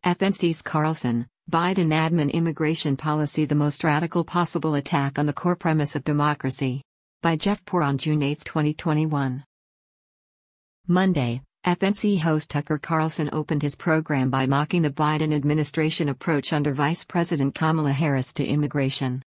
FNC's Carlson, Biden admin immigration policy the most radical possible attack on the core premise of democracy. By Jeff Poor on June 8, 2021. Monday, FNC host Tucker Carlson opened his program by mocking the Biden administration approach under Vice President Kamala Harris to immigration.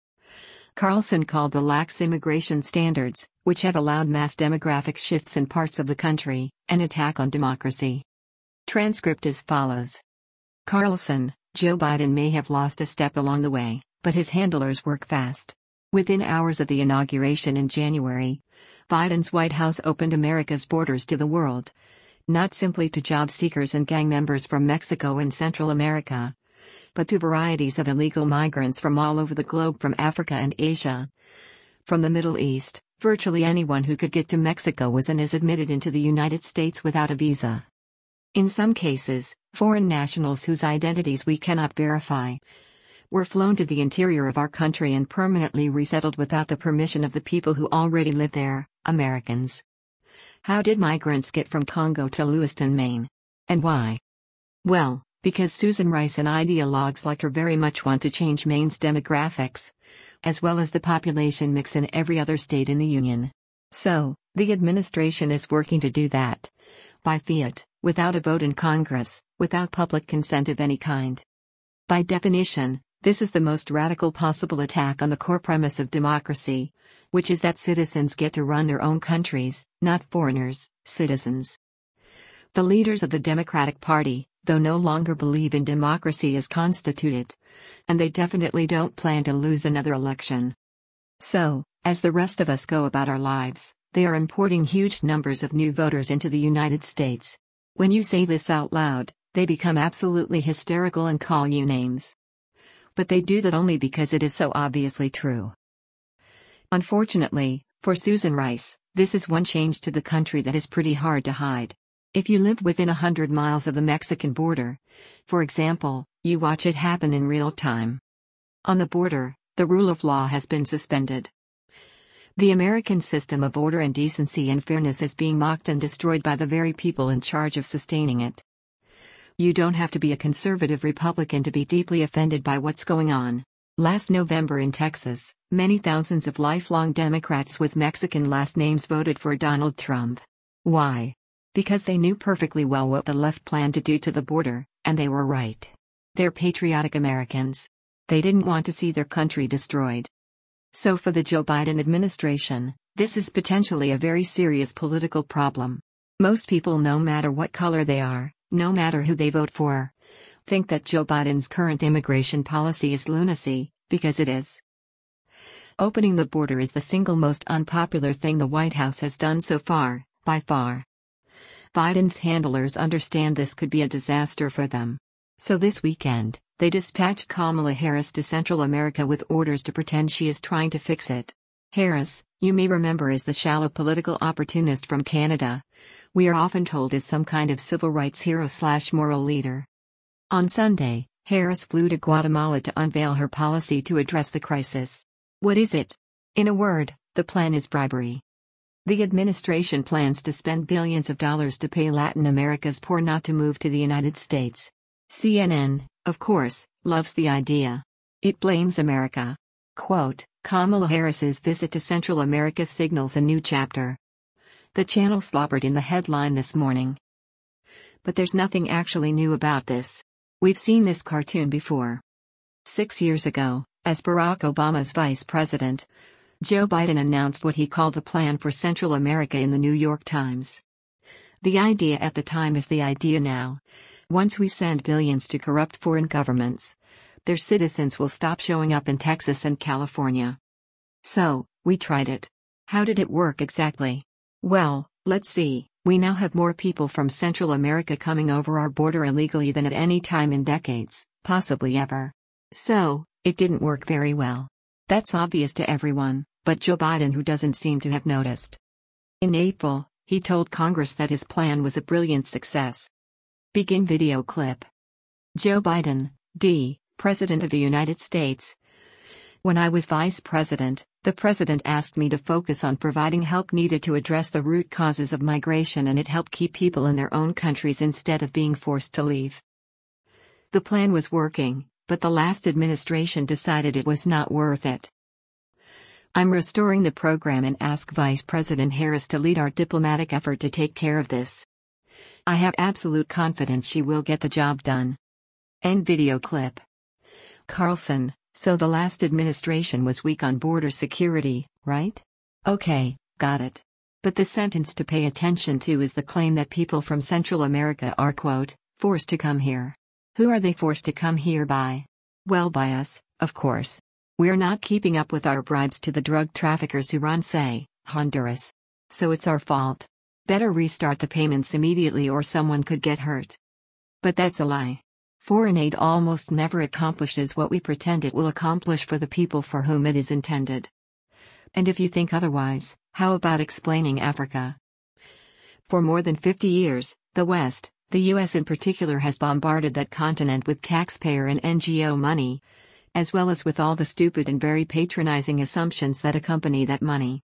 Carlson called the lax immigration standards, which have allowed mass demographic shifts in parts of the country, an attack on democracy. Transcript as follows. Carlson: Joe Biden may have lost a step along the way, but his handlers work fast. Within hours of the inauguration in January, Biden's White House opened America's borders to the world, not simply to job seekers and gang members from Mexico and Central America, but to varieties of illegal migrants from all over the globe, from Africa and Asia. From the Middle East, virtually anyone who could get to Mexico was and is admitted into the United States without a visa. In some cases, foreign nationals whose identities we cannot verify were flown to the interior of our country and permanently resettled without the permission of the people who already live there, Americans. How did migrants get from Congo to Lewiston, Maine? And why? Well, because Susan Rice and ideologues like her very much want to change Maine's demographics, as well as the population mix in every other state in the Union. So, the administration is working to do that. By fiat, without a vote in Congress, without public consent of any kind. By definition, this is the most radical possible attack on the core premise of democracy, which is that citizens get to run their own countries, not foreigners, citizens. The leaders of the Democratic Party, though, no longer believe in democracy as constituted, and they definitely don't plan to lose another election. So, as the rest of us go about our lives, they are importing huge numbers of new voters into the United States. When you say this out loud, they become absolutely hysterical and call you names. But they do that only because it is so obviously true. Unfortunately, for Susan Rice, this is one change to the country that is pretty hard to hide. If you live within 100 miles of the Mexican border, for example, you watch it happen in real time. On the border, the rule of law has been suspended. The American system of order and decency and fairness is being mocked and destroyed by the very people in charge of sustaining it. You don't have to be a conservative Republican to be deeply offended by what's going on. Last November in Texas, many thousands of lifelong Democrats with Mexican last names voted for Donald Trump. Why? Because they knew perfectly well what the left planned to do to the border, and they were right. They're patriotic Americans. They didn't want to see their country destroyed. So for the Joe Biden administration, this is potentially a very serious political problem. Most people, no matter what color they are, no matter who they vote for, think that Joe Biden's current immigration policy is lunacy, because it is. Opening the border is the single most unpopular thing the White House has done so far, by far. Biden's handlers understand this could be a disaster for them. So this weekend, they dispatched Kamala Harris to Central America with orders to pretend she is trying to fix it. Harris, you may remember, is the shallow political opportunist from Canada. We are often told is some kind of civil rights hero/moral leader. On Sunday, Harris flew to Guatemala to unveil her policy to address the crisis. What is it? In a word, the plan is bribery. The administration plans to spend billions of dollars to pay Latin America's poor not to move to the United States. CNN, of course, loves the idea. It blames America. Quote, Kamala Harris's visit to Central America signals a new chapter. The channel slobbered in the headline this morning. But there's nothing actually new about this. We've seen this cartoon before. 6 years ago, as Barack Obama's vice president, Joe Biden announced what he called a plan for Central America in the New York Times. The idea at the time is the idea now. Once we send billions to corrupt foreign governments, their citizens will stop showing up in Texas and California. So, we tried it. How did it work exactly? Well, let's see. We now have more people from Central America coming over our border illegally than at any time in decades, possibly ever. So, it didn't work very well. That's obvious to everyone, but Joe Biden, who doesn't seem to have noticed. In April, he told Congress that his plan was a brilliant success. Begin video clip. Joe Biden, D., President of the United States. When I was Vice President, the President asked me to focus on providing help needed to address the root causes of migration, and it helped keep people in their own countries instead of being forced to leave. The plan was working, but the last administration decided it was not worth it. I'm restoring the program and ask Vice President Harris to lead our diplomatic effort to take care of this. I have absolute confidence she will get the job done. End video clip. Carlson, so the last administration was weak on border security, right? Okay, got it. But the sentence to pay attention to is the claim that people from Central America are, quote, forced to come here. Who are they forced to come here by? Well, by us, of course. We're not keeping up with our bribes to the drug traffickers who run, say, Honduras. So it's our fault. Better restart the payments immediately or someone could get hurt. But that's a lie. Foreign aid almost never accomplishes what we pretend it will accomplish for the people for whom it is intended. And if you think otherwise, how about explaining Africa? For more than 50 years, the West, the US in particular, has bombarded that continent with taxpayer and NGO money, as well as with all the stupid and very patronizing assumptions that accompany that money.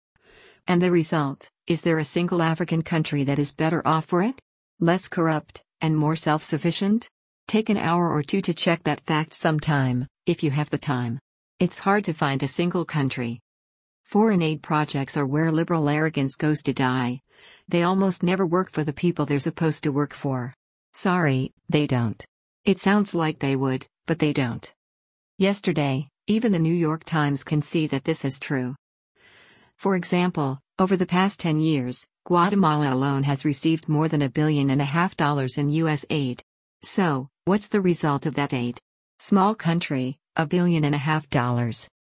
And the result, is there a single African country that is better off for it? Less corrupt, and more self-sufficient? Take an hour or two to check that fact sometime, if you have the time. It's hard to find a single country. Foreign aid projects are where liberal arrogance goes to die. They almost never work for the people they're supposed to work for. Sorry, they don't. It sounds like they would, but they don't. Yesterday, even the New York Times can see that this is true. For example, over the past 10 years, Guatemala alone has received more than $1.5 billion in U.S. aid. So, what's the result of that aid? Small country, $1.5 billion.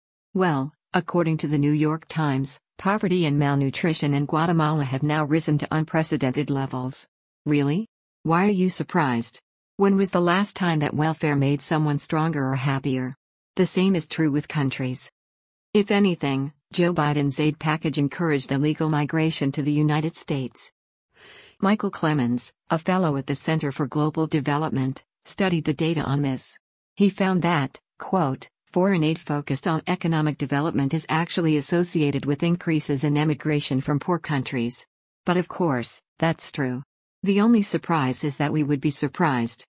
Well, according to the New York Times, poverty and malnutrition in Guatemala have now risen to unprecedented levels. Really? Why are you surprised? When was the last time that welfare made someone stronger or happier? The same is true with countries. If anything, Joe Biden's aid package encouraged illegal migration to the United States. Michael Clemens, a fellow at the Center for Global Development, studied the data on this. He found that, quote, foreign aid focused on economic development is actually associated with increases in emigration from poor countries. But of course, that's true. The only surprise is that we would be surprised.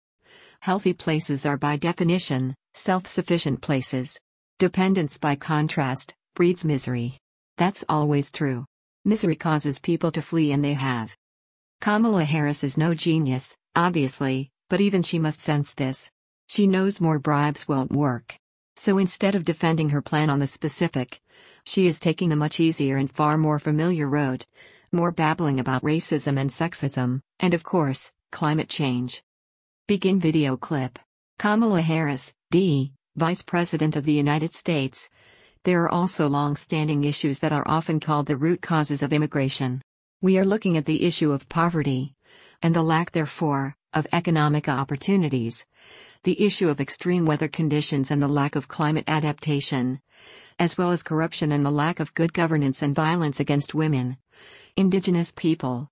Healthy places are by definition, self-sufficient places. Dependence, by contrast, breeds misery. That's always true. Misery causes people to flee, and they have. Kamala Harris is no genius, obviously, but even she must sense this. She knows more bribes won't work. So instead of defending her plan on the specific, she is taking the much easier and far more familiar road. More babbling about racism and sexism, and of course, climate change. Begin video clip. Kamala Harris, D., Vice President of the United States. There are also long-standing issues that are often called the root causes of immigration. We are looking at the issue of poverty, and the lack, therefore, of economic opportunities, the issue of extreme weather conditions and the lack of climate adaptation, as well as corruption and the lack of good governance and violence against women, Indigenous people,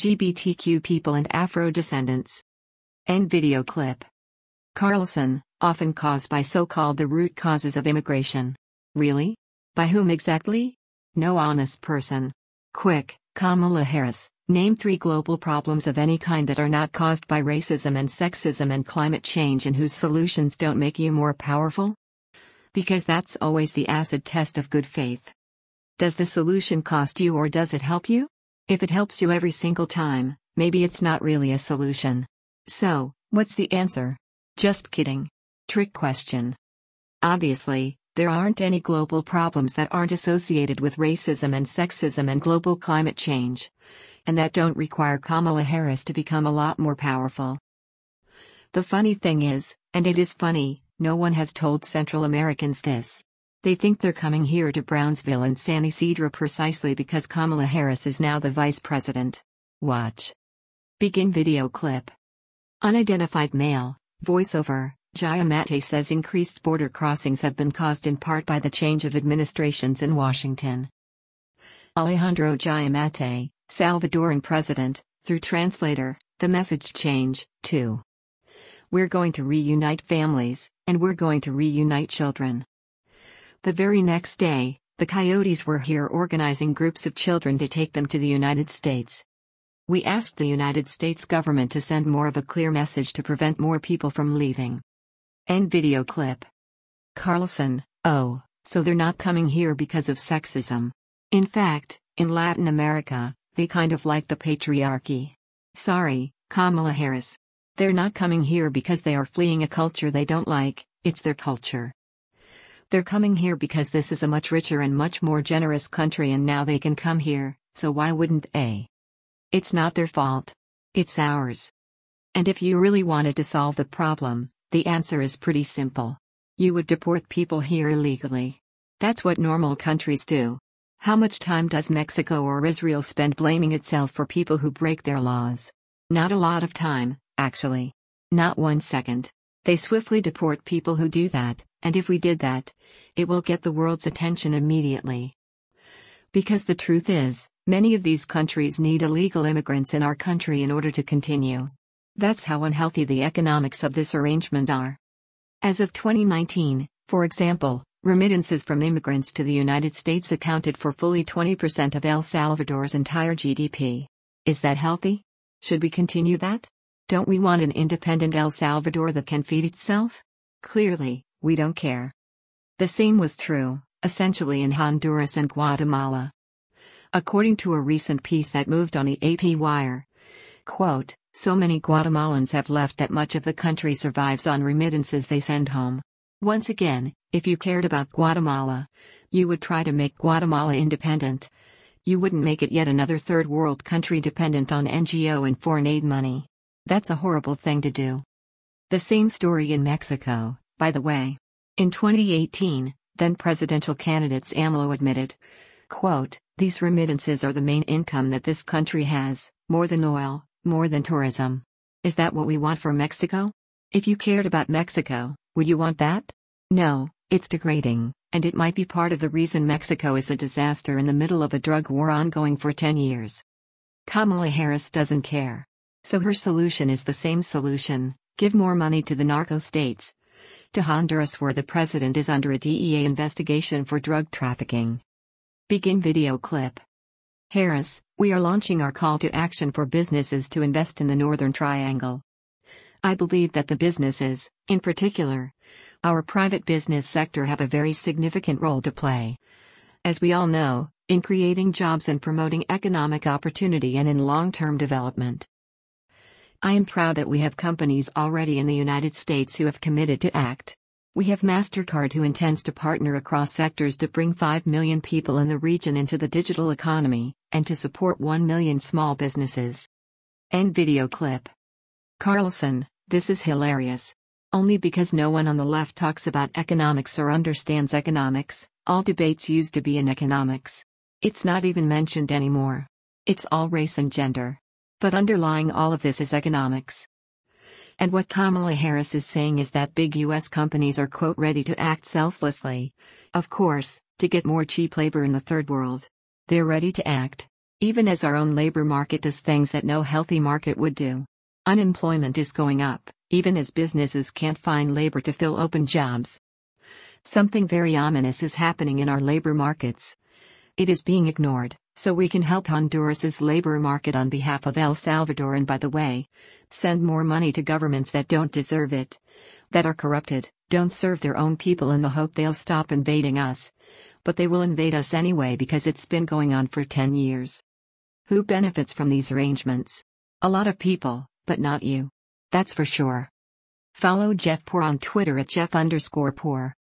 LGBTQ people and Afro-descendants. End video clip. Carlson, often caused by so-called the root causes of immigration. Really? By whom exactly? No honest person. Quick, Kamala Harris, name 3 global problems of any kind that are not caused by racism and sexism and climate change and whose solutions don't make you more powerful? Because that's always the acid test of good faith. Does the solution cost you or does it help you? If it helps you every single time, maybe it's not really a solution. So, what's the answer? Just kidding. Trick question. Obviously, there aren't any global problems that aren't associated with racism and sexism and global climate change, and that don't require Kamala Harris to become a lot more powerful. The funny thing is, and it is funny, no one has told Central Americans this. They think they're coming here to Brownsville and San Isidro precisely because Kamala Harris is now the vice president. Watch. Begin video clip. Unidentified male, voiceover, Giamatti says increased border crossings have been caused in part by the change of administrations in Washington. Alejandro Giamatti, Salvadoran president, through translator, the message change, too. We're going to reunite families, and we're going to reunite children. The very next day, the Coyotes were here organizing groups of children to take them to the United States. We asked the United States government to send more of a clear message to prevent more people from leaving. End video clip. Carlson: oh, so they're not coming here because of sexism. In fact, in Latin America, they kind of like the patriarchy. Sorry, Kamala Harris. They're not coming here because they are fleeing a culture they don't like, it's their culture. They're coming here because this is a much richer and much more generous country and now they can come here, so why wouldn't they? It's not their fault. It's ours. And if you really wanted to solve the problem, the answer is pretty simple. You would deport people here illegally. That's what normal countries do. How much time does Mexico or Israel spend blaming itself for people who break their laws? Not a lot of time, actually. Not 1 second. They swiftly deport people who do that, and if we did that, it will get the world's attention immediately. Because the truth is, many of these countries need illegal immigrants in our country in order to continue. That's how unhealthy the economics of this arrangement are. As of 2019, for example, remittances from immigrants to the United States accounted for fully 20% of El Salvador's entire GDP. Is that healthy? Should we continue that? Don't we want an independent El Salvador that can feed itself? Clearly, we don't care. The same was true, essentially in Honduras and Guatemala. According to a recent piece that moved on the AP Wire, quote, so many Guatemalans have left that much of the country survives on remittances they send home. Once again, if you cared about Guatemala, you would try to make Guatemala independent. You wouldn't make it yet another third world country dependent on NGO and foreign aid money. That's a horrible thing to do. The same story in Mexico, by the way. In 2018, then presidential candidates AMLO admitted, quote, these remittances are the main income that this country has, more than oil, more than tourism. Is that what we want for Mexico? If you cared about Mexico, would you want that? No, it's degrading, and it might be part of the reason Mexico is a disaster in the middle of a drug war ongoing for 10 years. Kamala Harris doesn't care. So her solution is the same solution: give more money to the narco states. To Honduras, where the president is under a DEA investigation for drug trafficking. Begin video clip. Harris, we are launching our call to action for businesses to invest in the Northern Triangle. I believe that the businesses, in particular, our private business sector, have a very significant role to play. As we all know, in creating jobs and promoting economic opportunity and in long-term development. I am proud that we have companies already in the United States who have committed to act. We have MasterCard, who intends to partner across sectors to bring 5 million people in the region into the digital economy, and to support 1 million small businesses. End video clip. Carlson, this is hilarious. Only because no one on the left talks about economics or understands economics. All debates used to be in economics. It's not even mentioned anymore. It's all race and gender. But underlying all of this is economics. And what Kamala Harris is saying is that big US companies are, quote, ready to act selflessly. Of course, to get more cheap labor in the third world. They're ready to act. Even as our own labor market does things that no healthy market would do. Unemployment is going up, even as businesses can't find labor to fill open jobs. Something very ominous is happening in our labor markets. It is being ignored, so we can help Honduras's labor market on behalf of El Salvador, and by the way, send more money to governments that don't deserve it, that are corrupted, don't serve their own people in the hope they'll stop invading us. But they will invade us anyway because it's been going on for 10 years. Who benefits from these arrangements? A lot of people, but not you. That's for sure. Follow Jeff Poor on Twitter at Jeff_Poor.